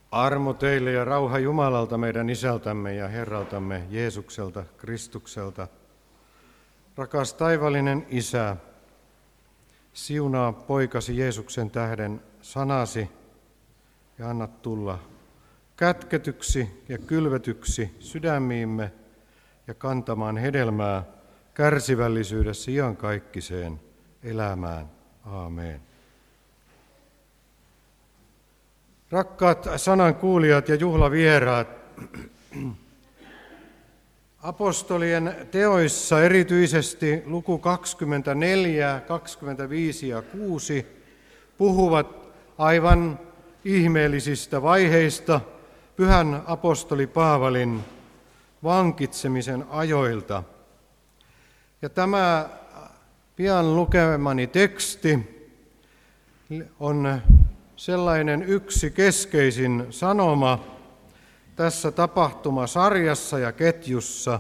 Armo teille ja rauha Jumalalta, meidän Isältämme ja Herraltamme Jeesukselta, Kristukselta. Rakas taivallinen Isä, siunaa poikasi Jeesuksen tähden sanasi ja anna tulla kätketyksi ja kylvetyksi sydämiimme ja kantamaan hedelmää kärsivällisyydessä iankaikkiseen elämään. Aamen. Rakkaat sanankuulijat ja juhlavieraat, apostolien teoissa erityisesti luku 24, 25 ja 6 puhuvat aivan ihmeellisistä vaiheista pyhän apostoli Paavalin vankitsemisen ajoilta. Ja tämä pian lukemani teksti on sellainen yksi keskeisin sanoma tässä tapahtumasarjassa ja ketjussa.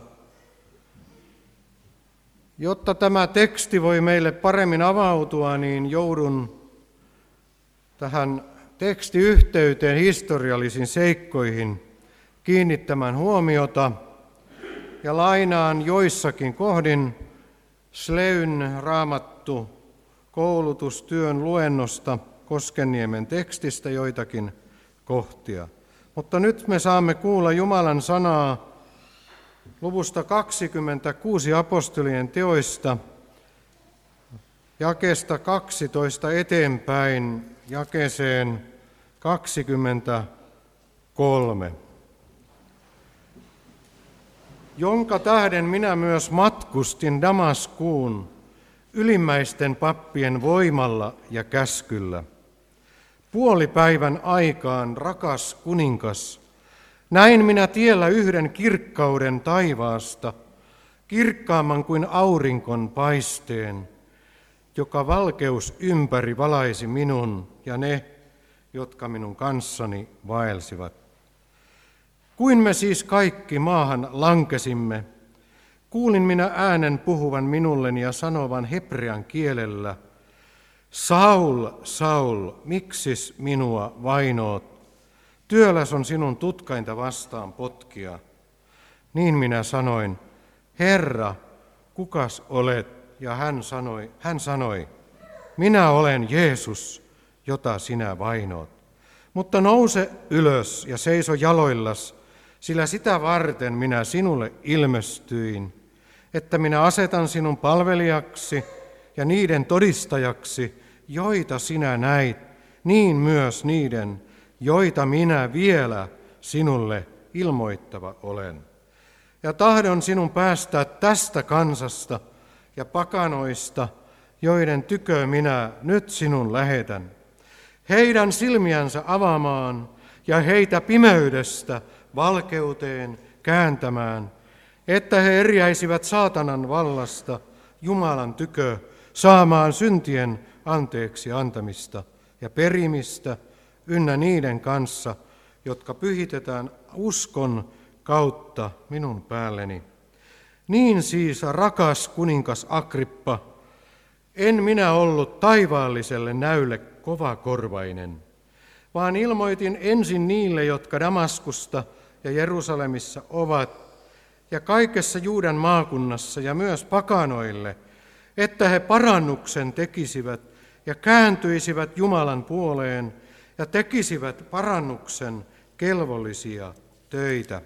Jotta tämä teksti voi meille paremmin avautua, niin joudun tähän tekstiyhteyteen historiallisiin seikkoihin kiinnittämään huomiota ja lainaan joissakin kohdin Sleyn raamattu koulutustyön luennosta Koskenniemen tekstistä joitakin kohtia. Mutta nyt me saamme kuulla Jumalan sanaa luvusta 26 apostolien teoista, jakeesta 12 eteenpäin jakeeseen 23. Jonka tähden minä myös matkustin Damaskuun ylimmäisten pappien voimalla ja käskyllä. Puolipäivän aikaan, rakas kuningas, näin minä tiellä yhden kirkkauden taivaasta, kirkkaamman kuin aurinkon paisteen, joka valkeus ympäri valaisi minun ja ne, jotka minun kanssani vaelsivat. Kuin me siis kaikki maahan lankesimme, kuulin minä äänen puhuvan minulleni ja sanovan hebrean kielellä, Saul, Saul, miksis minua vainoot? Työläs on sinun tutkainta vastaan potkia. Niin minä sanoin, Herra, kukas olet? Ja hän sanoi, minä olen Jeesus, jota sinä vainoot. Mutta nouse ylös ja seiso jaloillas, sillä sitä varten minä sinulle ilmestyin, että minä asetan sinun palvelijaksi ja niiden todistajaksi, joita sinä näit, niin myös niiden, joita minä vielä sinulle ilmoittava olen. Ja tahdon sinun päästää tästä kansasta ja pakanoista, joiden tykö minä nyt sinun lähetän, heidän silmiänsä avaamaan ja heitä pimeydestä valkeuteen kääntämään, että he eriäisivät saatanan vallasta Jumalan tykö saamaan syntien anteeksi antamista ja perimistä ynnä niiden kanssa, jotka pyhitetään uskon kautta minun päälleni. Niin siis, rakas kuningas Agrippa, en minä ollut taivaalliselle näylle kovakorvainen, vaan ilmoitin ensin niille, jotka Damaskusta ja Jerusalemissa ovat, ja kaikessa Juudan maakunnassa ja myös pakanoille, että he parannuksen tekisivät ja kääntyisivät Jumalan puoleen ja tekisivät parannuksen kelvollisia töitä.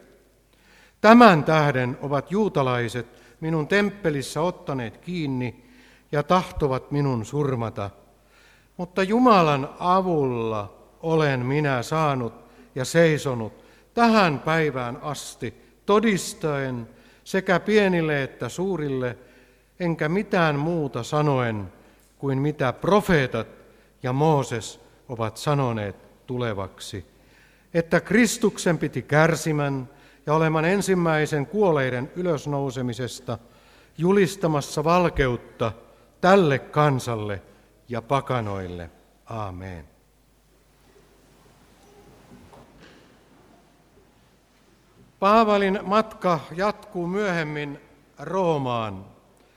Tämän tähden ovat juutalaiset minun temppelissä ottaneet kiinni ja tahtovat minun surmata. Mutta Jumalan avulla olen minä saanut ja seisonut tähän päivään asti todistaen sekä pienille että suurille, enkä mitään muuta sanoen kuin mitä profeetat ja Mooses ovat sanoneet tulevaksi, että Kristuksen piti kärsimän ja oleman ensimmäisen kuolleiden ylösnousemisesta julistamassa valkeutta tälle kansalle ja pakanoille. Aamen. Paavalin matka jatkuu myöhemmin Roomaan.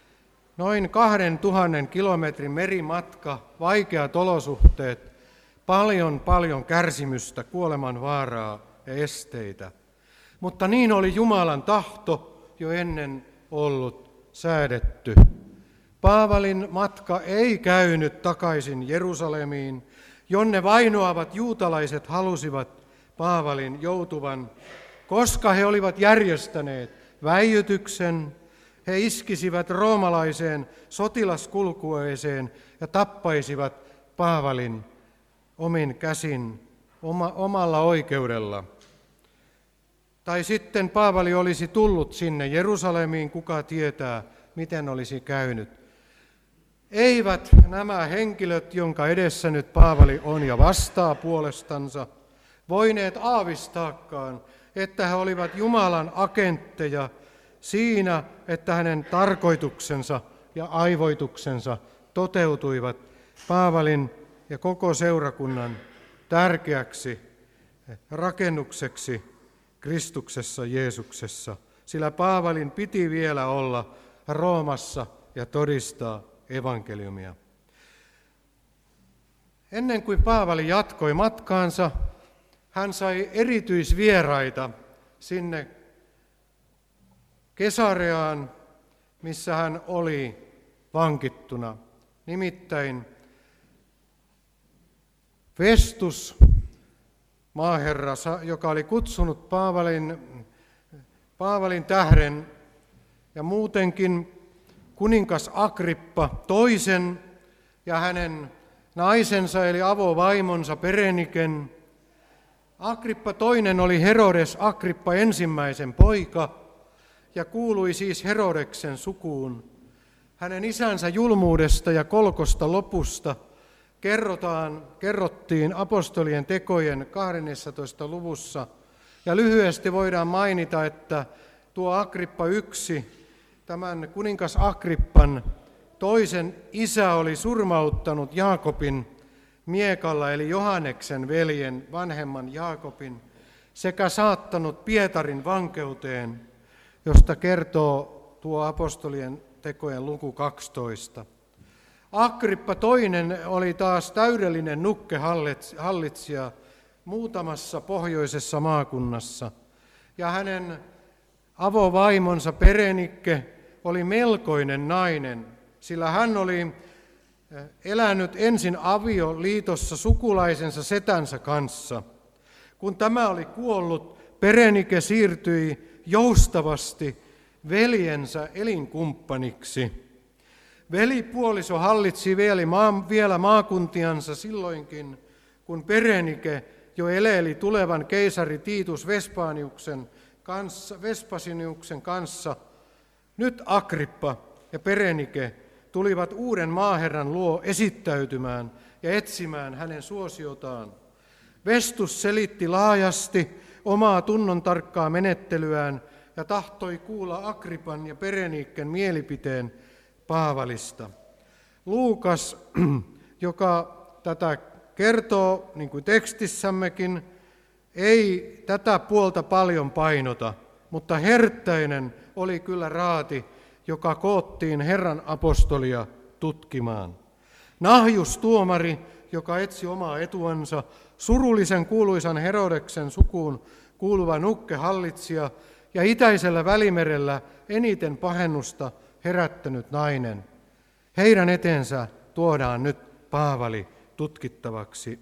Noin 2000 kilometrin merimatka, vaikeat olosuhteet, paljon kärsimystä, kuoleman vaaraa ja esteitä. Mutta niin oli Jumalan tahto jo ennen ollut säädetty. Paavalin matka ei käynyt takaisin Jerusalemiin, jonne vainoavat juutalaiset halusivat Paavalin joutuvan, koska he olivat järjestäneet väijytyksen. He iskisivät roomalaiseen sotilaskulkueeseen ja tappaisivat Paavalin omin käsin omalla oikeudella. Tai sitten Paavali olisi tullut sinne Jerusalemiin, kuka tietää, miten olisi käynyt. Eivät nämä henkilöt, jonka edessä nyt Paavali on ja vastaa puolestansa, voineet aavistaakaan, että he olivat Jumalan agentteja siinä, että hänen tarkoituksensa ja aivoituksensa toteutuivat Paavalin ja koko seurakunnan tärkeäksi rakennukseksi Kristuksessa Jeesuksessa, sillä Paavalin piti vielä olla Roomassa ja todistaa evankeliumia. Ennen kuin Paavali jatkoi matkaansa, hän sai erityisvieraita sinne Kesareaan, missä hän oli vankittuna. Nimittäin Festus, maaherra, joka oli kutsunut Paavalin tähden, ja muutenkin kuningas Agrippa toisen ja hänen naisensa eli avovaimonsa Bereniken. Agrippa toinen oli Herodes Agrippa ensimmäisen poika ja kuului siis Herodeksen sukuun. Hänen isänsä julmuudesta ja kolkosta lopusta kerrottiin apostolien tekojen 12. luvussa. Ja lyhyesti voidaan mainita, että tuo Agrippa 1, tämän kuningas Agrippan toisen isä oli surmauttanut Jaakobin miekalla, eli Johanneksen veljen vanhemman Jaakobin, sekä saattanut Pietarin vankeuteen, josta kertoo tuo apostolien tekojen luku 12. Agrippa toinen oli taas täydellinen nukkehallitsija muutamassa pohjoisessa maakunnassa, ja hänen avovaimonsa Berenikke oli melkoinen nainen, sillä hän oli elänyt ensin avioliitossa sukulaisensa setänsä kanssa. Kun tämä oli kuollut, Berenike siirtyi joustavasti veljensä elinkumppaniksi. Velipuoliso hallitsi vielä maakuntiansa silloinkin, kun Berenike jo eleili tulevan keisari Titus Vespasianuksen kanssa. Nyt Agrippa ja Berenike tulivat uuden maaherran luo esittäytymään ja etsimään hänen suosiotaan. Festus selitti laajasti omaa tunnon tarkkaa menettelyään ja tahtoi kuulla Agrippan ja Bereniken mielipiteen Paavalista. Luukas, joka tätä kertoo, niin kuin tekstissämmekin, ei tätä puolta paljon painota, mutta herttäinen oli kyllä raati, joka koottiin Herran apostolia tutkimaan. Nahjus tuomari, joka etsi omaa etuansa, surullisen kuuluisan Herodeksen sukuun kuuluva nukkehallitsija ja itäisellä Välimerellä eniten pahennusta herättänyt nainen. Heidän eteensä tuodaan nyt Paavali tutkittavaksi.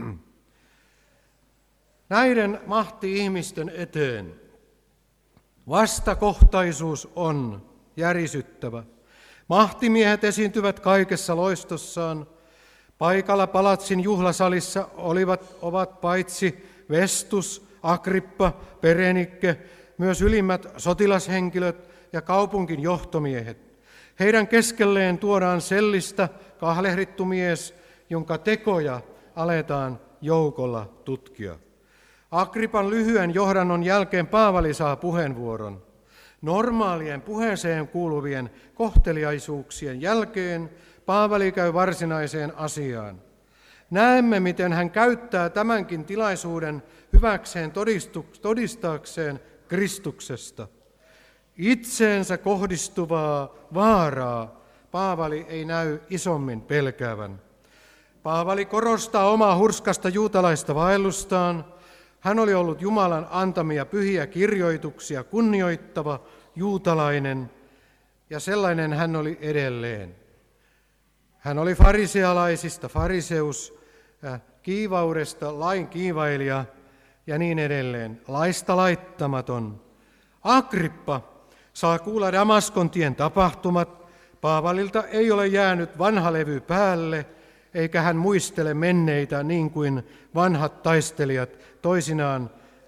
Näiden mahti-ihmisten eteen vastakohtaisuus on järisyttävä. Mahtimiehet esiintyvät kaikessa loistossaan. Paikalla palatsin juhlasalissa ovat paitsi Festus, Agrippa, Berenike, myös ylimmät sotilashenkilöt ja kaupunkin johtomiehet. Heidän keskelleen tuodaan sellistä kahlehdittu mies, jonka tekoja aletaan joukolla tutkia. Agrippan lyhyen johdannon jälkeen Paavali saa puheenvuoron. Normaalien puheeseen kuuluvien kohteliaisuuksien jälkeen Paavali käy varsinaiseen asiaan. Näemme, miten hän käyttää tämänkin tilaisuuden hyväkseen todistaakseen Kristuksesta. Itseensä kohdistuvaa vaaraa Paavali ei näy isommin pelkäävän. Paavali korostaa omaa hurskasta juutalaista vaellustaan. Hän oli ollut Jumalan antamia pyhiä kirjoituksia kunnioittava juutalainen, ja sellainen hän oli edelleen. Hän oli farisealaisista fariseus, kiivaudesta lain kiivailija ja niin edelleen, laista laittamaton. Agrippa saa kuulla Damaskon tien tapahtumat. Paavalilta ei ole jäänyt vanha levy päälle, eikä hän muistele menneitä niin kuin vanhat taistelijat toisinaan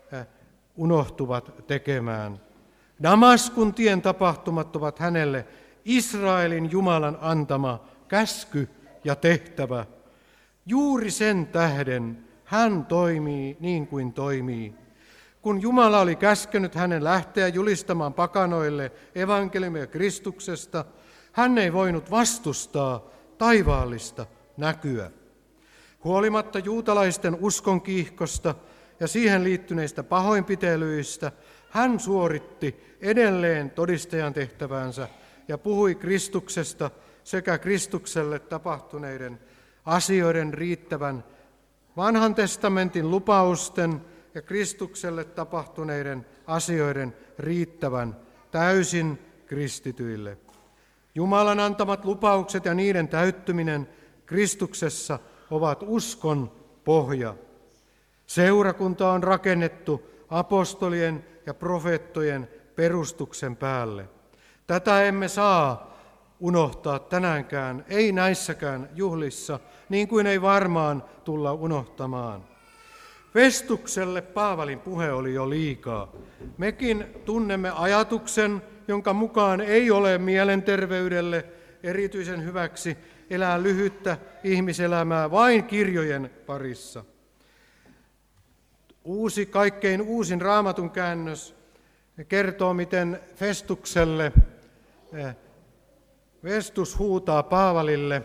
unohtuvat tekemään. Damaskun tien tapahtumat ovat hänelle Israelin Jumalan antama käsky ja tehtävä. Juuri sen tähden hän toimii niin kuin toimii. Kun Jumala oli käskenyt hänen lähteä julistamaan pakanoille evankeliumia Kristuksesta, hän ei voinut vastustaa taivaallista näkyä. Huolimatta juutalaisten uskonkiihkosta ja siihen liittyneistä pahoinpitelyistä, hän suoritti edelleen todistajan tehtävänsä ja puhui Kristuksesta sekä Kristukselle tapahtuneiden asioiden riittävän vanhan testamentin lupausten ja Kristukselle tapahtuneiden asioiden riittävän täysin kristityille. Jumalan antamat lupaukset ja niiden täyttyminen Kristuksessa ovat uskon pohja. Seurakunta on rakennettu apostolien ja profeettojen perustuksen päälle. Tätä emme saa unohtaa tänäänkään, ei näissäkään juhlissa, niin kuin ei varmaan tulla unohtamaan. Festukselle Paavalin puhe oli jo liikaa. Mekin tunnemme ajatuksen, jonka mukaan ei ole mielenterveydelle erityisen hyväksi elää lyhyttä ihmiselämää vain kirjojen parissa. Kaikkein uusin Raamatun käännös kertoo, miten Festukselle Festus huutaa Paavalille: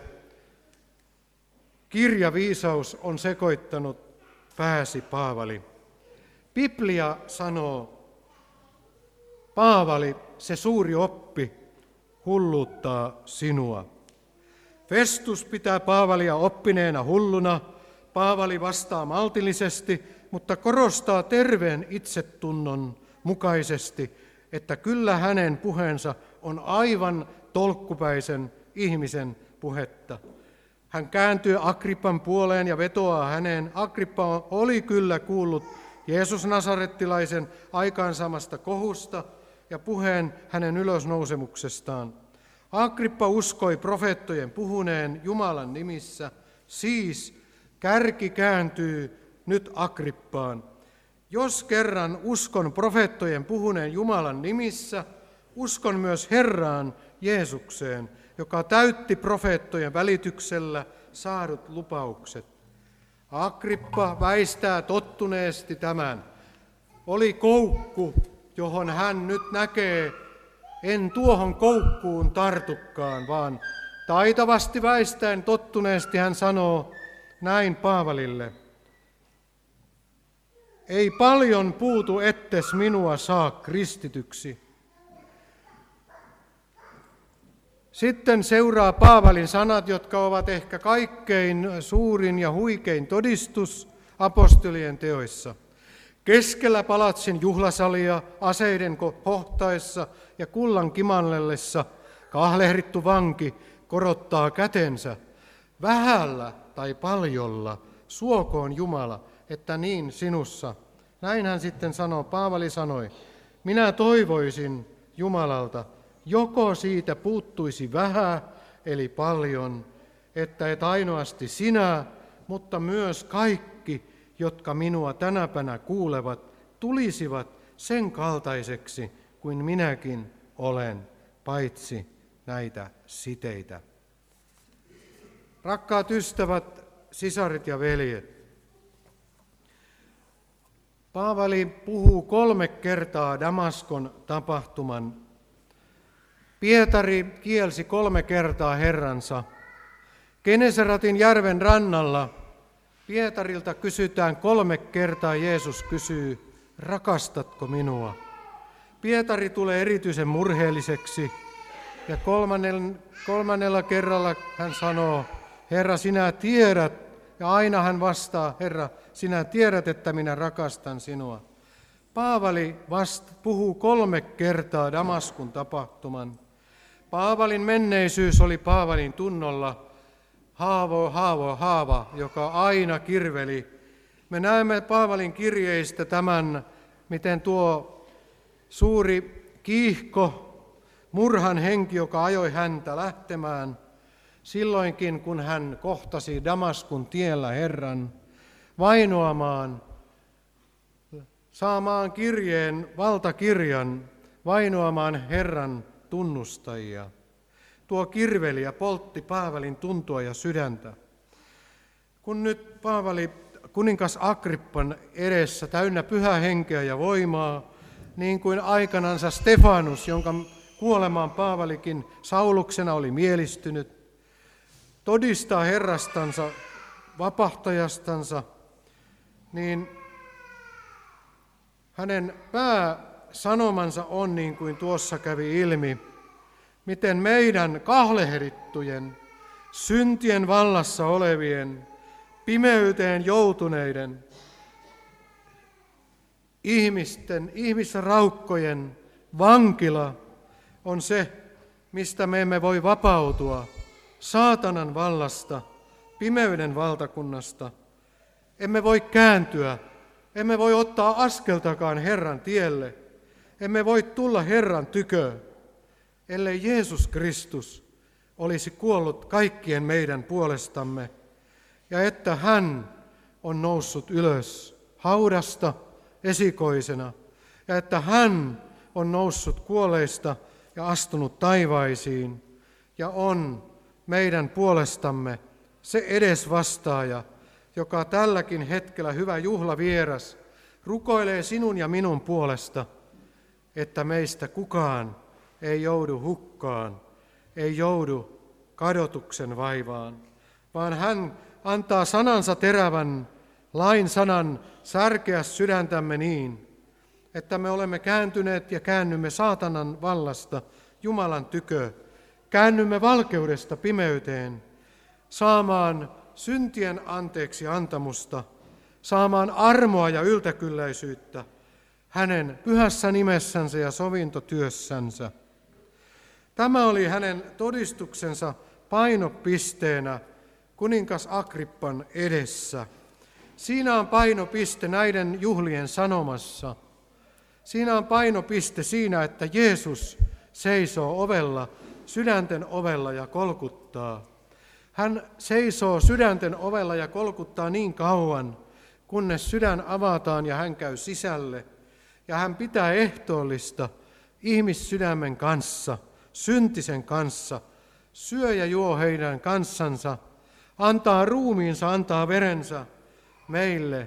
kirjaviisaus on sekoittanut pääsi, Paavali. Biblia sanoo: Paavali, se suuri oppi hulluttaa sinua. Festus pitää Paavalia oppineena hulluna. Paavali vastaa maltillisesti, mutta korostaa terveen itsetunnon mukaisesti, että kyllä hänen puheensa on aivan tolkkupäisen ihmisen puhetta. Hän kääntyy Agrippan puoleen ja vetoaa häneen. Agrippa oli kyllä kuullut Jeesus Nasarettilaisen aikaansaamasta kohusta ja puheen hänen ylösnousemuksestaan. Agrippa uskoi profeettojen puhuneen Jumalan nimissä, siis kärki kääntyy nyt Agrippaan. Jos kerran uskon profeettojen puhuneen Jumalan nimissä, uskon myös Herraan Jeesukseen, joka täytti profeettojen välityksellä saadut lupaukset. Agrippa väistää tottuneesti tämän. Oli koukku, johon hän nyt näkee, en tuohon koukkuun tartukaan, vaan taitavasti väistäen tottuneesti hän sanoo näin Paavalille: ei paljon puutu, ettes minua saa kristityksi. Sitten seuraa Paavalin sanat, jotka ovat ehkä kaikkein suurin ja huikein todistus apostolien teoissa. Keskellä palatsin juhlasalia, aseiden hohtaessa ja kullan kimallellessa kahlehdittu vanki korottaa kätensä: vähällä tai paljolla, suokoon Jumala, että niin sinussa. Näin hän sitten sanoo, Paavali sanoi: minä toivoisin Jumalalta, joko siitä puuttuisi vähän, eli paljon, että et ainoasti sinä, mutta myös kaikki, jotka minua tänäpänä kuulevat, tulisivat sen kaltaiseksi kuin minäkin olen, paitsi näitä siteitä. Rakkaat ystävät, sisaret ja veljet, Paavali puhuu 3 kertaa Damaskon tapahtuman. Pietari kielsi 3 kertaa Herransa. Genesaratin järven rannalla Pietarilta kysytään 3 kertaa, Jeesus kysyy: rakastatko minua? Pietari tulee erityisen murheelliseksi ja kolmannella kerralla hän sanoo: Herra, sinä tiedät, ja aina hän vastaa, Herra, sinä tiedät, että minä rakastan sinua. Paavali puhuu 3 kertaa Damaskun tapahtuman. Paavalin menneisyys oli Paavalin tunnolla haava, joka aina kirveli. Me näemme Paavalin kirjeistä tämän, miten tuo suuri kiihko, murhan henki, joka ajoi häntä lähtemään, silloinkin kun hän kohtasi Damaskun tiellä Herran, vainoamaan, saamaan valtakirjan, vainoamaan Herran tunnustajia. Tuo kirveli ja poltti Paavalin tuntoa ja sydäntä. Kun nyt Paavali kuningas Agrippan edessä täynnä pyhää henkeä ja voimaa, niin kuin aikanansa Stefanus, jonka kuolemaan Paavalikin Sauluksena oli mielistynyt, todistaa Herrastansa, vapahtajastansa, niin hänen pääsanomansa on niin kuin tuossa kävi ilmi, miten meidän kahlehdittujen, syntien vallassa olevien, pimeyteen joutuneiden, ihmisraukkojen vankila on se, mistä me emme voi vapautua, saatanan vallasta, pimeyden valtakunnasta. Emme voi kääntyä, emme voi ottaa askeltakaan Herran tielle, emme voi tulla Herran tykö, ellei Jeesus Kristus olisi kuollut kaikkien meidän puolestamme, ja että hän on noussut ylös haudasta esikoisena, ja että hän on noussut kuolleista ja astunut taivaisiin, ja on meidän puolestamme se edesvastaaja, joka tälläkin hetkellä, hyvä juhlavieras, rukoilee sinun ja minun puolesta, että meistä kukaan ei joudu hukkaan, ei joudu kadotuksen vaivaan, vaan hän antaa sanansa terävän lain sanan särkeä sydäntämme niin, että me olemme kääntyneet ja käännymme saatanan vallasta Jumalan tykö, käännymme valkeudesta pimeyteen, saamaan syntien anteeksi antamusta, saamaan armoa ja yltäkylläisyyttä hänen pyhässä nimessänsä ja sovintotyössänsä. Tämä oli hänen todistuksensa painopisteenä kuningas Agrippan edessä. Siinä on painopiste näiden juhlien sanomassa. Siinä on painopiste siinä, että Jeesus seisoo ovella, sydänten ovella ja kolkuttaa. Hän seisoo sydänten ovella ja kolkuttaa niin kauan, kunnes sydän avataan ja hän käy sisälle. Ja hän pitää ehtoollista ihmissydämen kanssa, syntisen kanssa, syö ja juo heidän kanssansa, antaa ruumiinsa, antaa verensä meille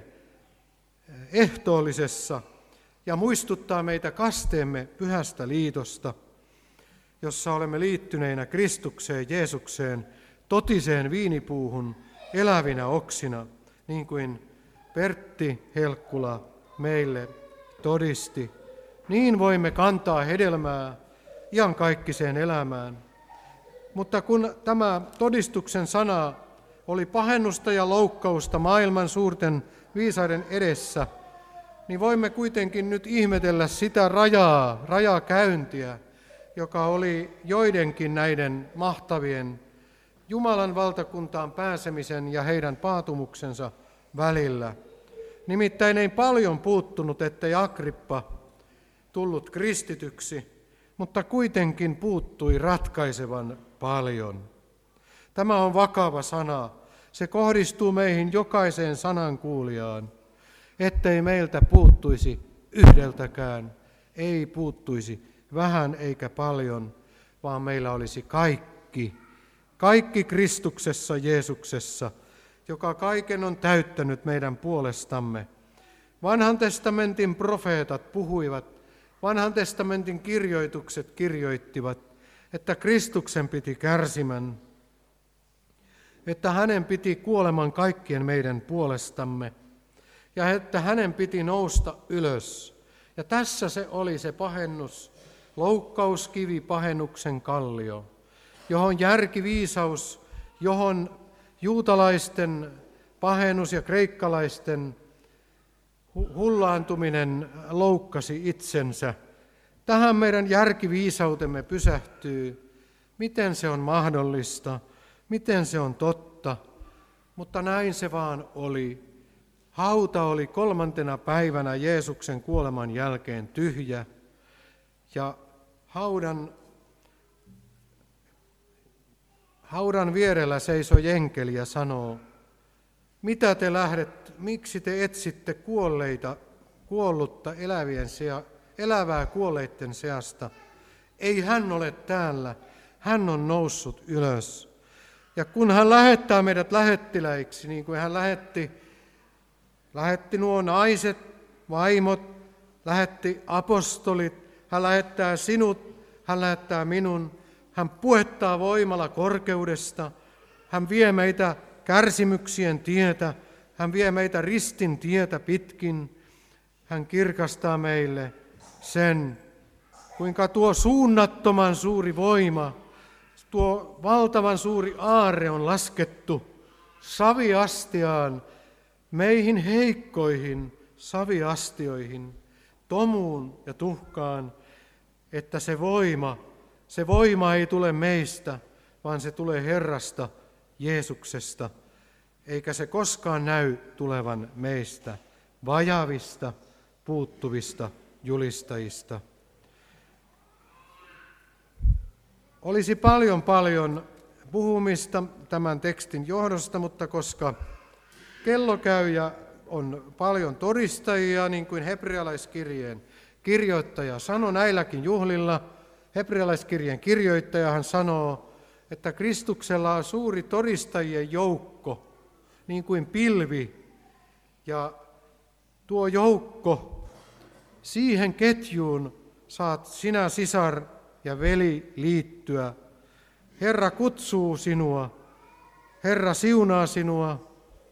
ehtoollisessa ja muistuttaa meitä kasteemme pyhästä liitosta, jossa olemme liittyneinä Kristukseen, Jeesukseen, totiseen viinipuuhun, elävinä oksina, niin kuin Pertti Helkkula meille todisti. Niin voimme kantaa hedelmää iankaikkiseen elämään. Mutta kun tämä todistuksen sana oli pahennusta ja loukkausta maailman suurten viisaiden edessä, niin voimme kuitenkin nyt ihmetellä sitä rajakäyntiä, joka oli joidenkin näiden mahtavien Jumalan valtakuntaan pääsemisen ja heidän paatumuksensa välillä. Nimittäin ei paljon puuttunut, ettei Agrippa tullut kristityksi, mutta kuitenkin puuttui ratkaisevan paljon. Tämä on vakava sana. Se kohdistuu meihin jokaiseen sanankuulijaan, ettei meiltä puuttuisi yhdeltäkään, ei puuttuisi vähän eikä paljon, vaan meillä olisi kaikki Kristuksessa Jeesuksessa, joka kaiken on täyttänyt meidän puolestamme. Vanhan testamentin profeetat puhuivat, vanhan testamentin kirjoitukset kirjoittivat, että Kristuksen piti kärsimän, että hänen piti kuoleman kaikkien meidän puolestamme ja että hänen piti nousta ylös. Ja tässä se oli se pahennus, loukkauskivi, pahennuksen kallio, johon järki, viisaus, johon juutalaisten pahennus ja kreikkalaisten hullaantuminen loukkasi itsensä. Tähän meidän järkiviisautemme pysähtyy. Miten se on mahdollista? Miten se on totta? Mutta näin se vaan oli. Hauta oli 3. päivänä Jeesuksen kuoleman jälkeen tyhjä. Ja haudan vierellä seisoi enkeli ja sanoo, miksi te etsitte kuollutta elävää kuolleiden seasta? Ei hän ole täällä, hän on noussut ylös. Ja kun hän lähettää meidät lähettiläiksi, niin kuin hän lähetti nuo naiset, vaimot, lähetti apostolit, hän lähettää sinut, hän lähettää minun, hän puettaa voimalla korkeudesta, hän vie meitä kärsimyksien tietä, hän vie meitä ristin tietä pitkin, hän kirkastaa meille sen, kuinka tuo suunnattoman suuri voima, tuo valtavan suuri aarre on laskettu saviastiaan, meihin heikkoihin saviastioihin, tomuun ja tuhkaan, että se voima ei tule meistä, vaan se tulee Herrasta, Jeesuksesta, eikä se koskaan näy tulevan meistä, vajavista, puuttuvista julistajista. Olisi paljon puhumista tämän tekstin johdosta, mutta koska kello käy ja on paljon todistajia, niin kuin hebrealaiskirjeen kirjoittaja sanoi näilläkin juhlilla, hebrealaiskirjeen kirjoittajahan sanoo, että Kristuksella on suuri todistajien joukko, niin kuin pilvi, ja tuo joukko, siihen ketjuun saat sinä, sisar ja veli, liittyä. Herra kutsuu sinua, Herra siunaa sinua,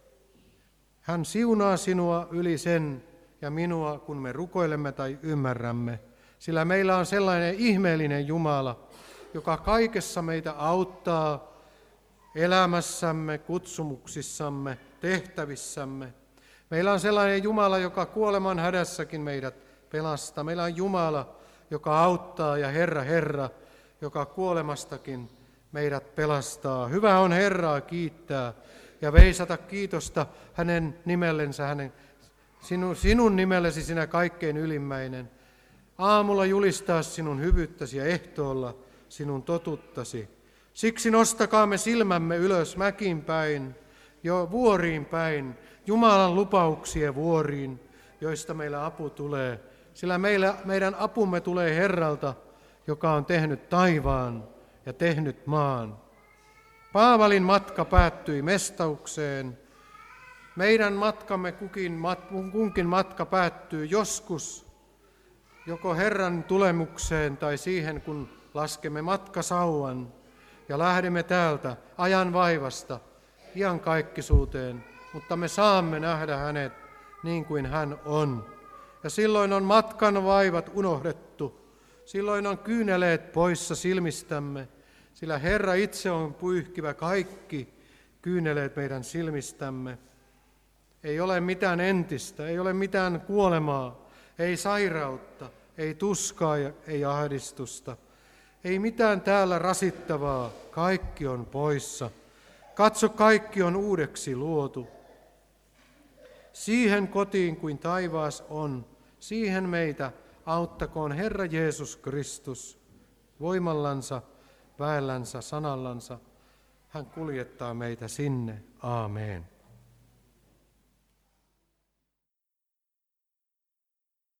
hän siunaa sinua yli sen ja minua, kun me rukoilemme tai ymmärrämme, sillä meillä on sellainen ihmeellinen Jumala, joka kaikessa meitä auttaa elämässämme, kutsumuksissamme, tehtävissämme. Meillä on sellainen Jumala, joka kuoleman hädässäkin meidät pelastaa. Meillä on Jumala, joka auttaa, ja Herra, joka kuolemastakin meidät pelastaa. Hyvä on Herraa kiittää ja veisata kiitosta hänen nimellensä, sinun nimellesi sinä kaikkein ylimmäinen. Aamulla julistaa sinun hyvyyttäsi ja ehtoolla sinun totuttasi. Siksi nostakaamme silmämme ylös mäkiin päin, jo vuoriin päin, Jumalan lupauksien vuoriin, joista meillä apu tulee. Sillä meidän apumme tulee Herralta, joka on tehnyt taivaan ja tehnyt maan. Paavalin matka päättyi mestaukseen. Meidän matkamme kunkin matka päättyy joskus joko Herran tulemukseen tai siihen, kun laskemme matkasauvan ja lähdemme täältä ajan vaivasta iankaikkisuuteen, mutta me saamme nähdä hänet niin kuin hän on. Ja silloin on matkan vaivat unohdettu, silloin on kyyneleet poissa silmistämme, sillä Herra itse on pyyhkivä kaikki kyyneleet meidän silmistämme. Ei ole mitään entistä, ei ole mitään kuolemaa, ei sairautta, ei tuskaa, ei ahdistusta. Ei mitään täällä rasittavaa, kaikki on poissa. Katso, kaikki on uudeksi luotu. Siihen kotiin kuin taivaas on, siihen meitä auttakoon Herra Jeesus Kristus voimallansa, väellänsä, sanallansa. Hän kuljettaa meitä sinne. Aamen.